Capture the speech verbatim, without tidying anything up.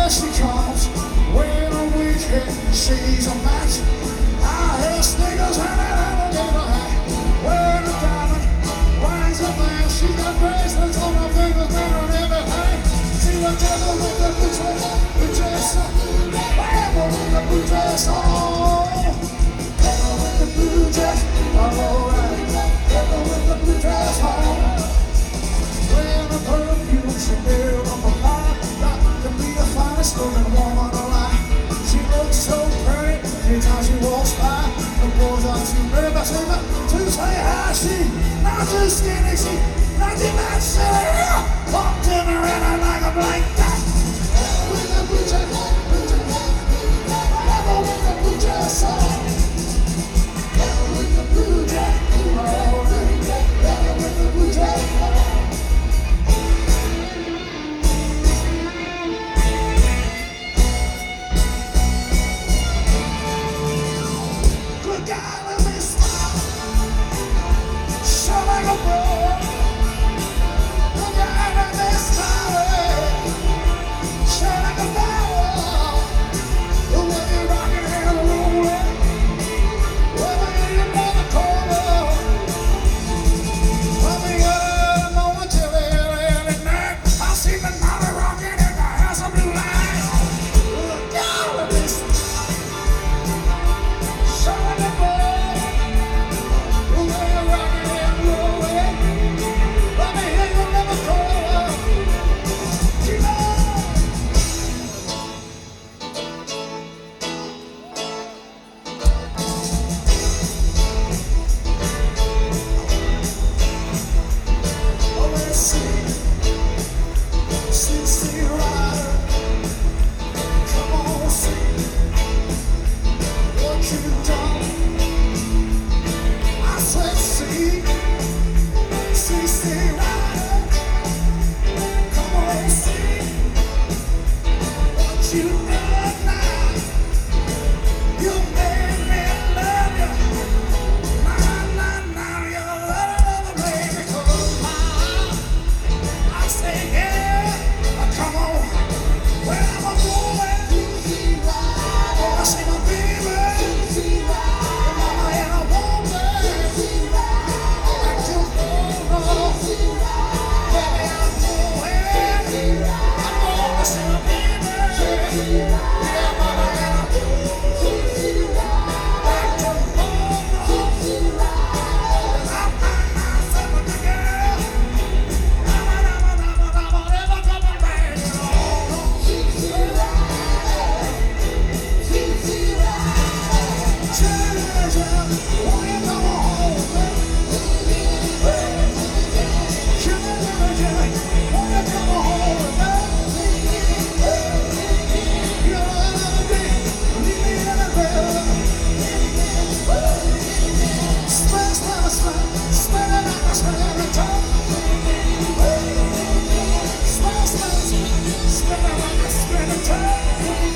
she comes when a weekend she's a match. I hear sneakers and an alligator hat. Wearing a diamond, rings a band. She got bracelets on her fingers and everything. She was devil with the blue dress, blue dress on. Devil with the blue dress on. Devil with the blue dress, alright. Devil with the blue dress on. Wearing a perfume, she built up a fire. Got to be the finest looking woman alive. She looks so pretty anytime she walks by. The boys are too ready to say hi. She not too skinny, she not too much silly. Walked in her and I like a blanket. With the blue dress, blue dress, devil with the blue dress on. Devil with the blue dress, oh, devil with the blue dress on. Spend